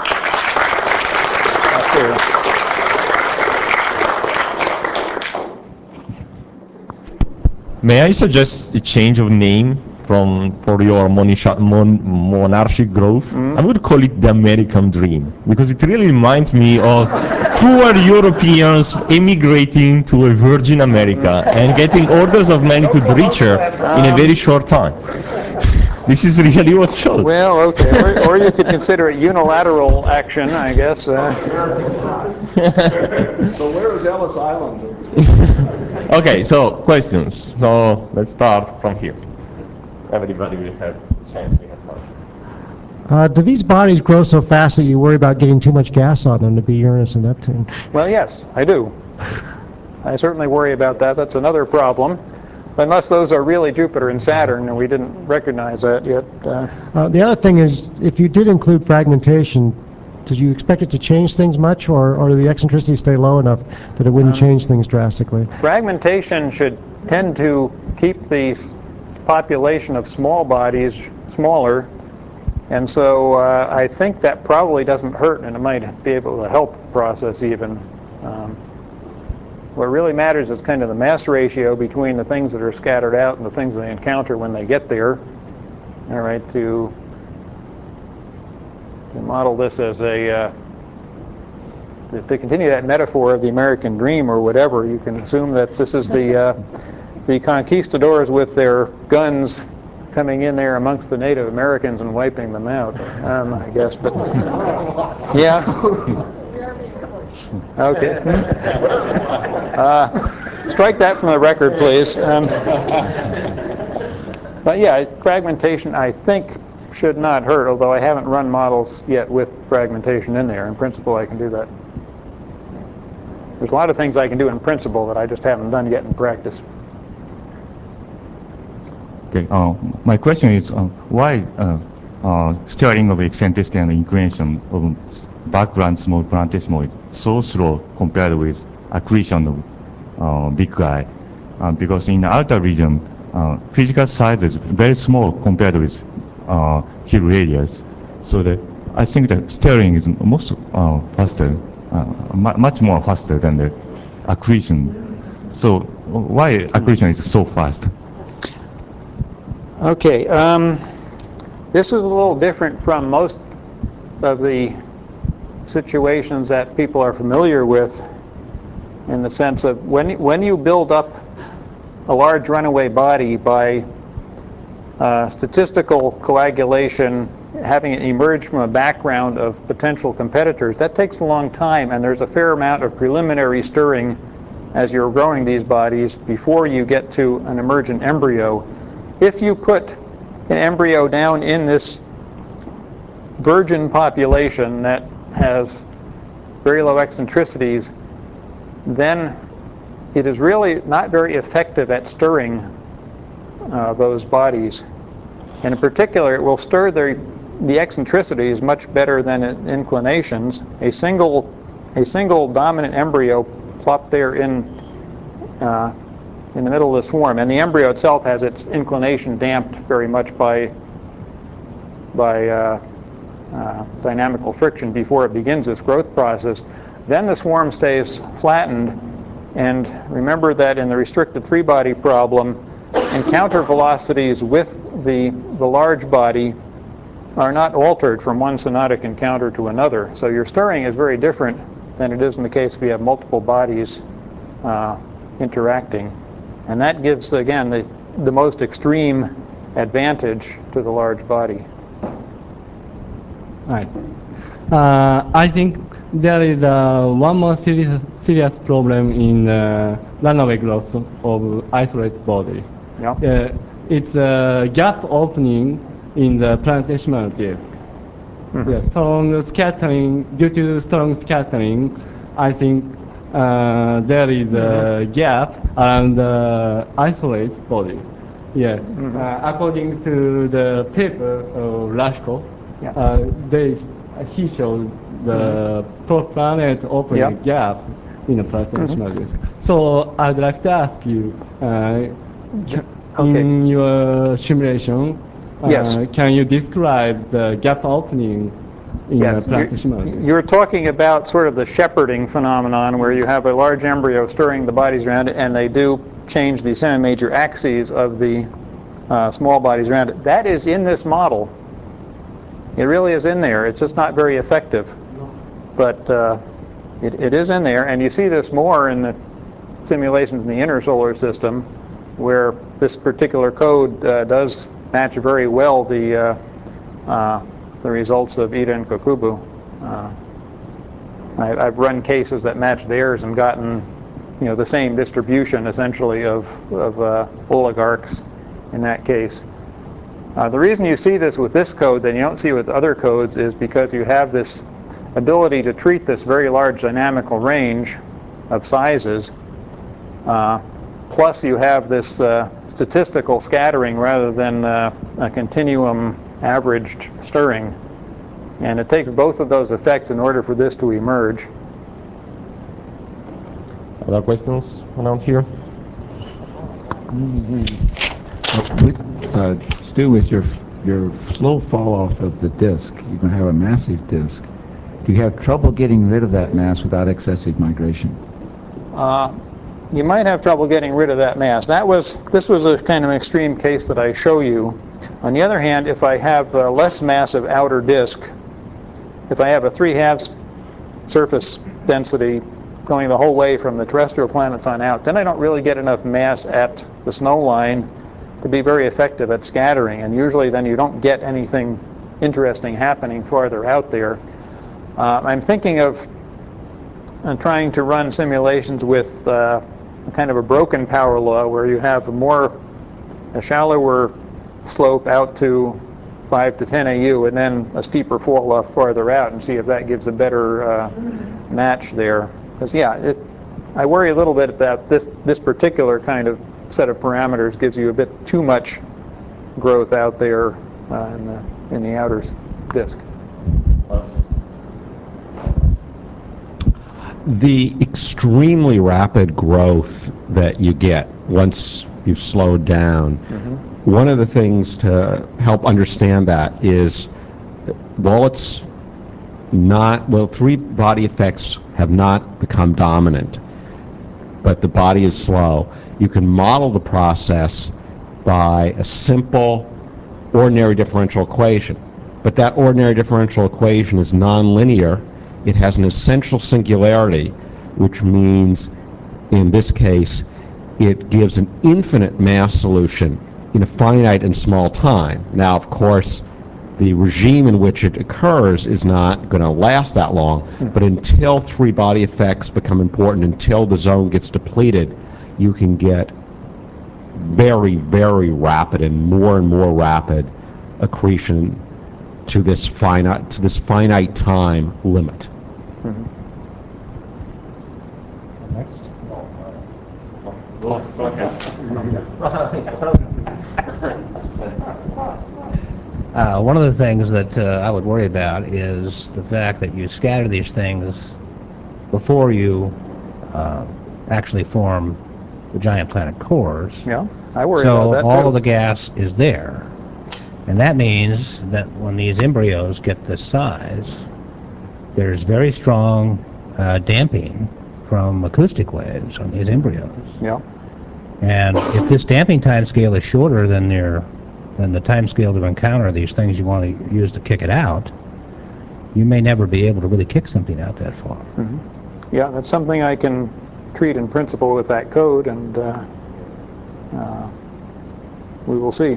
Speaker 10: May I suggest a change of name for your monarchic growth? I would call it the American dream, because it really reminds me of poor Europeans emigrating to a virgin America and getting orders of magnitude richer in a very short time. This is really what shows.
Speaker 1: Well, okay, or you could consider it unilateral action, I guess.
Speaker 6: So where is Ellis Island?
Speaker 10: Okay, so questions. So let's start from here. Everybody will have a chance. We have time.
Speaker 11: Do these bodies grow so fast that you worry about getting too much gas on them to be Uranus and Neptune?
Speaker 1: Well, yes, I do. I certainly worry about that. That's another problem. Unless those are really Jupiter and Saturn, and we didn't recognize that yet.
Speaker 11: The other thing is, if you did include fragmentation, did you expect it to change things much, or do the eccentricities stay low enough that it wouldn't change things drastically?
Speaker 1: Fragmentation should tend to keep the population of small bodies smaller, and so I think that probably doesn't hurt, and it might be able to help the process even. What really matters is kind of the mass ratio between the things that are scattered out and the things they encounter when they get there. All right, to model this as a, to continue that metaphor of the American dream or whatever, you can assume that this is the conquistadors with their guns coming in there amongst the Native Americans and wiping them out, I guess, but yeah. Okay. Strike that from the record, please. But yeah, fragmentation, I think, should not hurt, although I haven't run models yet with fragmentation in there. In principle, I can do that. There's a lot of things I can do in principle that I just haven't done yet in practice.
Speaker 12: Okay. My question is, why steering of eccentricity and inclination of background small planetesimal is so slow compared with accretion of big guy? Because in the outer region, physical size is very small compared with hill areas. So I think the steering is most faster, much more faster than the accretion. So why accretion is so fast?
Speaker 1: Okay, this is a little different from most of the situations that people are familiar with, in the sense of when you build up a large runaway body by statistical coagulation, having it emerge from a background of potential competitors, that takes a long time, and there's a fair amount of preliminary stirring as you're growing these bodies before you get to an emergent embryo. If you put an embryo down in this virgin population that has very low eccentricities, then it is really not very effective at stirring those bodies. And in particular, it will stir the eccentricities much better than inclinations. A single dominant embryo plopped there in the middle of the swarm, and the embryo itself has its inclination damped very much by dynamical friction before it begins this growth process. Then the swarm stays flattened, and remember that in the restricted three-body problem, encounter velocities with the large body are not altered from one synodic encounter to another. So your stirring is very different than it is in the case if you have multiple bodies interacting. And that gives, again, the most extreme advantage to the large body.
Speaker 13: Right. I think there is one more serious problem in runaway growth of isolated body.
Speaker 1: Yeah.
Speaker 13: It's a gap opening in the planetesimal disk.
Speaker 1: Mm-hmm.
Speaker 13: Yeah, strong scattering, due to strong scattering, I think there is a gap around the isolated body. Yeah.
Speaker 1: Mm-hmm.
Speaker 13: According to the paper of Lashko, he showed the planet opening gap in the planetesimal disk. So I'd like to ask you, in your simulation, can you describe the gap opening in the planetesimal disk?
Speaker 1: You're talking about sort of the shepherding phenomenon, where you have a large embryo stirring the bodies around it, and they do change the semi-major axes of the small bodies around it. That is in this model. It really is in there. It's just not very effective. But it is in there, and you see this more in the simulations in the inner solar system, where this particular code does match very well the results of Ida and Kokubu. I've run cases that match theirs and gotten, the same distribution essentially of oligarchs in that case. The reason you see this with this code that you don't see with other codes is because you have this ability to treat this very large dynamical range of sizes, plus you have this statistical scattering rather than a continuum averaged stirring. And it takes both of those effects in order for this to emerge.
Speaker 10: Other questions around here?
Speaker 14: Stu, with your slow fall off of the disk, you're going to have a massive disk. Do you have trouble getting rid of that mass without excessive migration?
Speaker 1: You might have trouble getting rid of that mass. This was a kind of extreme case that I show you. On the other hand, if I have a less massive outer disk, if I have a 3/2 surface density going the whole way from the terrestrial planets on out, then I don't really get enough mass at the snow line to be very effective at scattering, and usually then you don't get anything interesting happening farther out there. I'm thinking of trying to run simulations with kind of a broken power law, where you have a shallower slope out to 5 to 10 AU and then a steeper fall off farther out, and see if that gives a better match there. Because I worry a little bit about this particular kind of set of parameters gives you a bit too much growth out there in the outer disk.
Speaker 15: The extremely rapid growth that you get once you've slowed down, one of the things to help understand that is, while three body effects have not become dominant, but the body is slow, you can model the process by a simple ordinary differential equation. but that ordinary differential equation is nonlinear. It has an essential singularity, which means, in this case, it gives an infinite mass solution in a finite and small time. Now, of course, the regime in which it occurs is not going to last that long, but until three-body effects become important, until the zone gets depleted, you can get very, very rapid and more rapid accretion to this finite time limit.
Speaker 11: Next.
Speaker 16: One of the things that I would worry about is the fact that you scatter these things before you actually form the giant planet cores.
Speaker 1: Yeah, I worry about that
Speaker 16: So all
Speaker 1: too.
Speaker 16: of the gas is there. And that means that when these embryos get this size, there's very strong damping from acoustic waves on these embryos.
Speaker 1: Yeah.
Speaker 16: And if this damping time scale is shorter than the time scale to encounter these things you want to use to kick it out, you may never be able to really kick something out that far.
Speaker 1: Yeah, that's something I can treat in principle with that code, and we will see.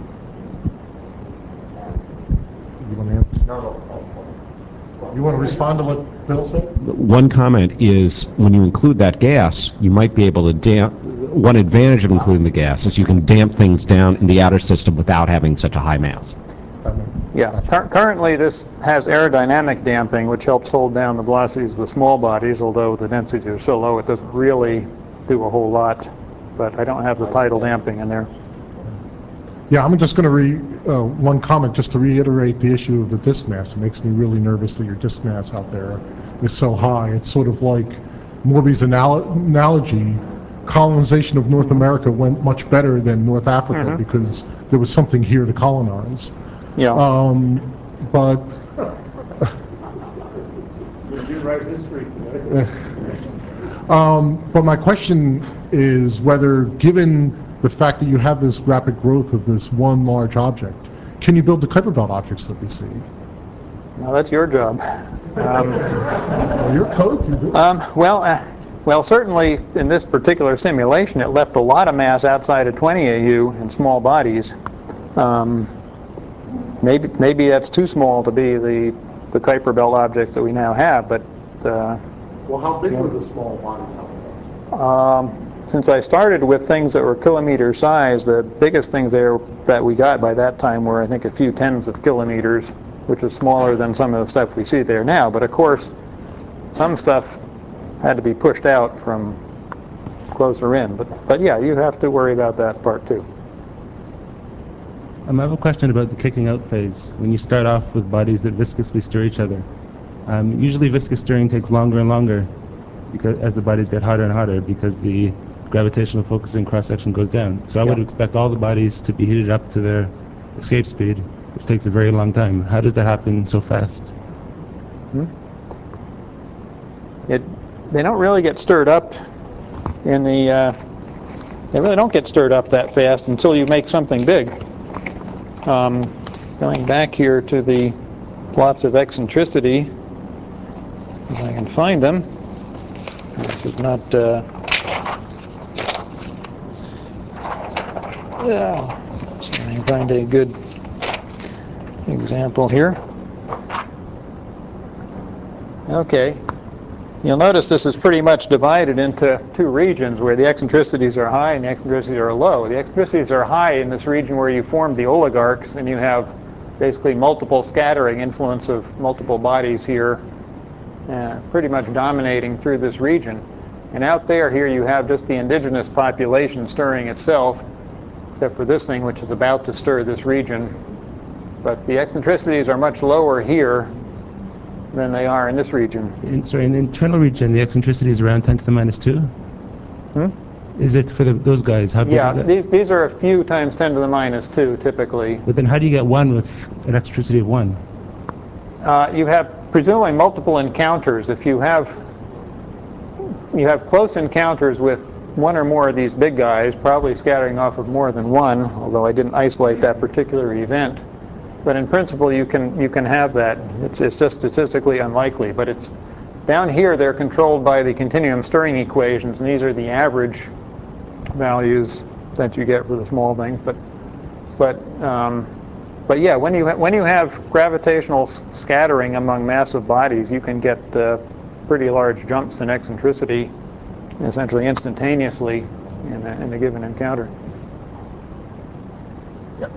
Speaker 2: You want to respond to what Bill said?
Speaker 15: One comment is when you include that gas, you might be able to damp. One advantage of including the gas is you can damp things down in the outer system without having such a high mass.
Speaker 1: Yeah, currently this has aerodynamic damping, which helps hold down the velocities of the small bodies, although the densities are so low it doesn't really do a whole lot. But I don't have the tidal damping in there.
Speaker 2: Yeah, I'm just going to one comment just to reiterate the issue of the disk mass. It makes me really nervous that your disk mass out there is so high. It's sort of like Morby's analogy. Colonization of North America went much better than North Africa because there was something here to colonize.
Speaker 1: Yeah.
Speaker 2: But
Speaker 8: You write history today.
Speaker 2: but my question is whether, given the fact that you have this rapid growth of this one large object, can you build the Kuiper Belt objects that we see?
Speaker 1: Well, that's your job.
Speaker 2: Well, your code can do it.
Speaker 1: Well, certainly in this particular simulation, it left a lot of mass outside of 20 AU in small bodies. Maybe that's too small to be the Kuiper Belt objects that we now have, but
Speaker 2: Well, how big were the small bodies out there?
Speaker 1: since I started with things that were kilometer size, the biggest things there that we got by that time were, I think, a few tens of kilometers, which is smaller than some of the stuff we see there now. But of course, some stuff had to be pushed out from closer in. But yeah, you have to worry about that part too.
Speaker 17: I have a question about the kicking out phase. When you start off with bodies that viscously stir each other, usually viscous stirring takes longer and longer because as the bodies get hotter and hotter because the gravitational focusing cross-section goes down. So I would expect all the bodies to be heated up to their escape speed, which takes a very long time. How does that happen so fast?
Speaker 1: They don't really get stirred up in the. They really don't get stirred up that fast until you make something big. Going back here to the plots of eccentricity, if I can find them. This is not. Let's try and find a good example here. Okay. You'll notice this is pretty much divided into two regions where the eccentricities are high and the eccentricities are low. The eccentricities are high in this region where you form the oligarchs and you have basically multiple scattering influence of multiple bodies here, pretty much dominating through this region. And out there, here you have just the indigenous population stirring itself, except for this thing which is about to stir this region. But the eccentricities are much lower here than they are in this region.
Speaker 17: In the internal region, the eccentricity is around 10 to the minus 2? Is it for those guys? How big is that?
Speaker 1: These are a few times 10 to the minus 2 typically.
Speaker 17: But then how do you get one with an eccentricity of 1?
Speaker 1: You have presumably multiple encounters. If you have close encounters with one or more of these big guys, probably scattering off of more than one, although I didn't isolate that particular event, But in principle, you can have that. It's just statistically unlikely. But it's down here. They're controlled by the continuum stirring equations, and these are the average values that you get for the small things. But yeah, when you have gravitational scattering among massive bodies, you can get pretty large jumps in eccentricity, essentially instantaneously in a given encounter.
Speaker 10: Yep.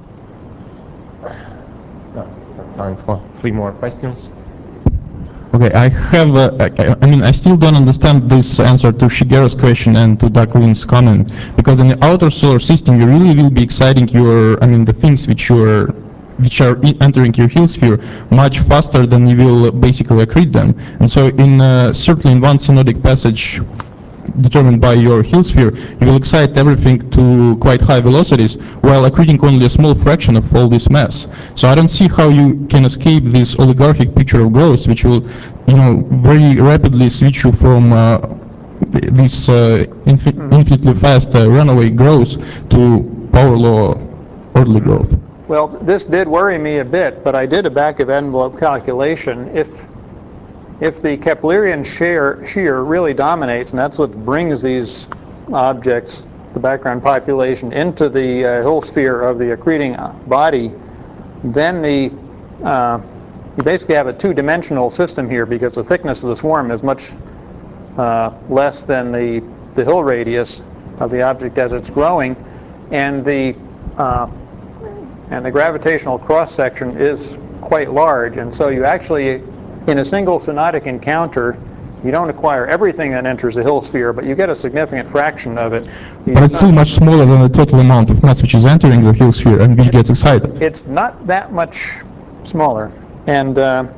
Speaker 10: Time for 3 more questions.
Speaker 18: Okay, I have, I still don't understand this answer to Shigeru's question and to Doug Lynn's comment, because in the outer solar system, you really will be exciting your, the things which are entering your Hill sphere much faster than you will basically accrete them. And so certainly in one synodic passage determined by your Hill sphere, you will excite everything to quite high velocities while accreting only a small fraction of all this mass. So I don't see how you can escape this oligarchic picture of growth, which will, very rapidly switch you from this infinitely fast runaway growth to power law orderly growth.
Speaker 1: Well, this did worry me a bit, but I did a back-of-envelope calculation. If the Keplerian shear really dominates, and that's what brings these objects, the background population, into the Hill sphere of the accreting body, then you basically have a two-dimensional system here, because the thickness of the swarm is much less than the Hill radius of the object as it's growing, and the gravitational cross-section is quite large, and so you actually, in a single synodic encounter, you don't acquire everything that enters the Hill sphere, but you get a significant fraction of it.
Speaker 18: But it's still much smaller than the total amount of mass which is entering the Hill sphere and which gets excited.
Speaker 1: It's not that much smaller, and the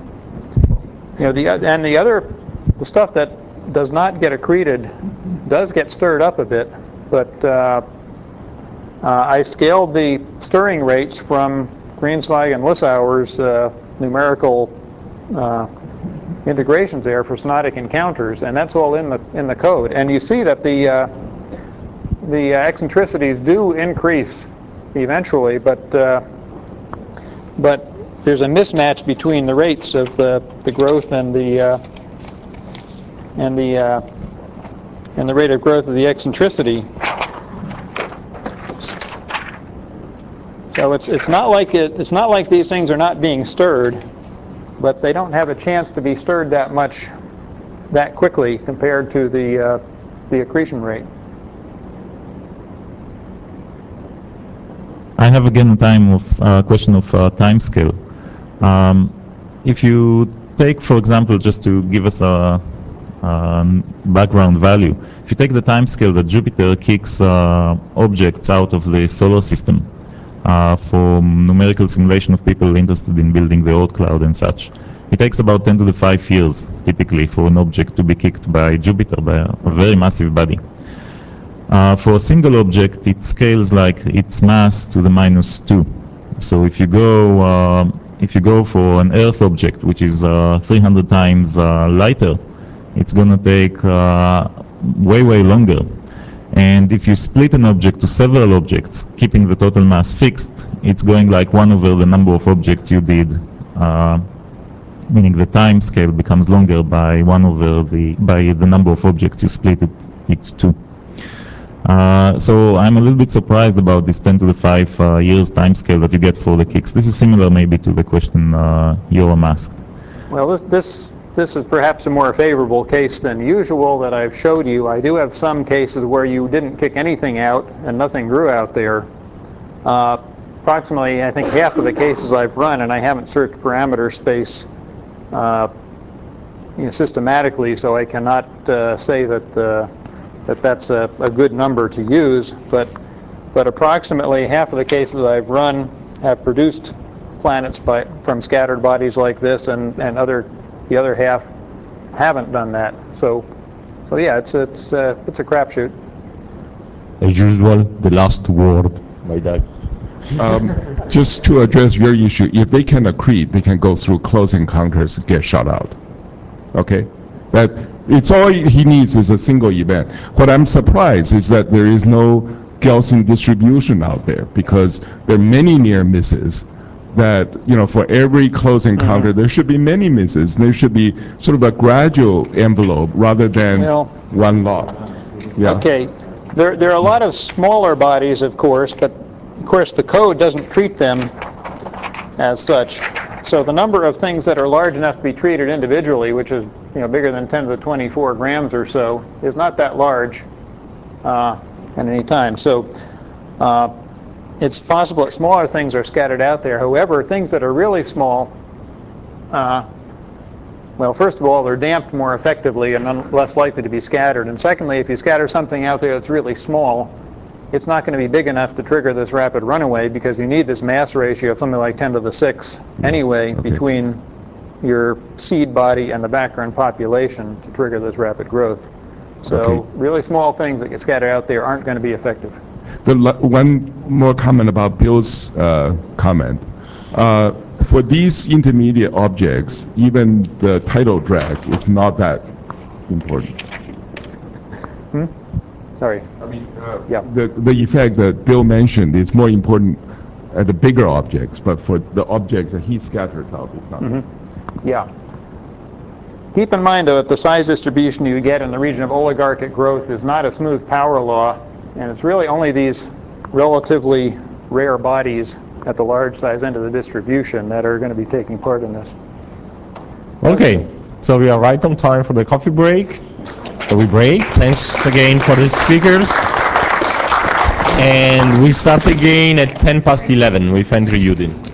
Speaker 1: stuff that does not get accreted does get stirred up a bit, but I scaled the stirring rates from Greenzweig and Lissauer's numerical integrations there for synodic encounters, and that's all in the code. And you see that the eccentricities do increase eventually, but there's a mismatch between the rates of the growth and the rate of growth of the eccentricity. So it's not like these things are not being stirred, but they don't have a chance to be stirred that quickly compared to the accretion rate.
Speaker 10: I have again a question of time scale. If you take, for example, just to give us a background value, if you take the time scale that Jupiter kicks objects out of the solar system for numerical simulation of people interested in building the Oort cloud and such, it takes about 10 to the 5 years typically for an object to be kicked by Jupiter, by a very massive body. For a single object, it scales like its mass to the -2. So if you go for an Earth object, which is 300 times lighter, it's going to take way longer. And if you split an object to several objects, keeping the total mass fixed, it's going like 1 over the number of objects you did, meaning the time scale becomes longer by 1 over the number of objects you split it to. So I'm a little bit surprised about this 10 to the 5 years time scale that you get for the kicks. This is similar maybe to the question Yoram asked.
Speaker 1: Well, this is perhaps a more favorable case than usual that I've showed you. I do have some cases where you didn't kick anything out and nothing grew out there. Approximately, I think, half of the cases I've run, and I haven't searched parameter space systematically, so I cannot say that that's a good number to use, but approximately half of the cases I've run have produced planets from scattered bodies like this, and the other half haven't done that. So yeah, it's a crapshoot.
Speaker 15: As usual, the last word by Doug.
Speaker 19: Just to address your issue, if they can accrete, they can go through close encounters and get shot out. Okay? But it's all he needs is a single event. What I'm surprised is that there is no Gaussian distribution out there, because there are many near misses that, for every close encounter, there should be many misses. There should be sort of a gradual envelope rather than one lot. Yeah.
Speaker 1: Okay. There are a lot of smaller bodies, of course, but of course the code doesn't treat them as such. So the number of things that are large enough to be treated individually, which is bigger than 10 to the 24 grams or so, is not that large at any time. So it's possible that smaller things are scattered out there. However, things that are really small, well, first of all, they're damped more effectively and less likely to be scattered. And secondly, if you scatter something out there that's really small, it's not going to be big enough to trigger this rapid runaway because you need this mass ratio of something like 10 to the 6 anyway between your seed body and the background population to trigger this rapid growth. So really small things that get scattered out there aren't going to be effective.
Speaker 19: One more comment about Bill's comment. For these intermediate objects, even the tidal drag is not that important.
Speaker 1: Sorry.
Speaker 19: I mean, the effect that Bill mentioned is more important at the bigger objects, but for the objects that he scatters out, it's not.
Speaker 1: Yeah. Keep in mind, though, that the size distribution you get in the region of oligarchic growth is not a smooth power law, and it's really only these relatively rare bodies at the large size end of the distribution that are going to be taking part in this.
Speaker 10: Okay, so we are right on time for the coffee break. So we break. Thanks again for the speakers. And we start again at 10 past 11 with Andrew Udin.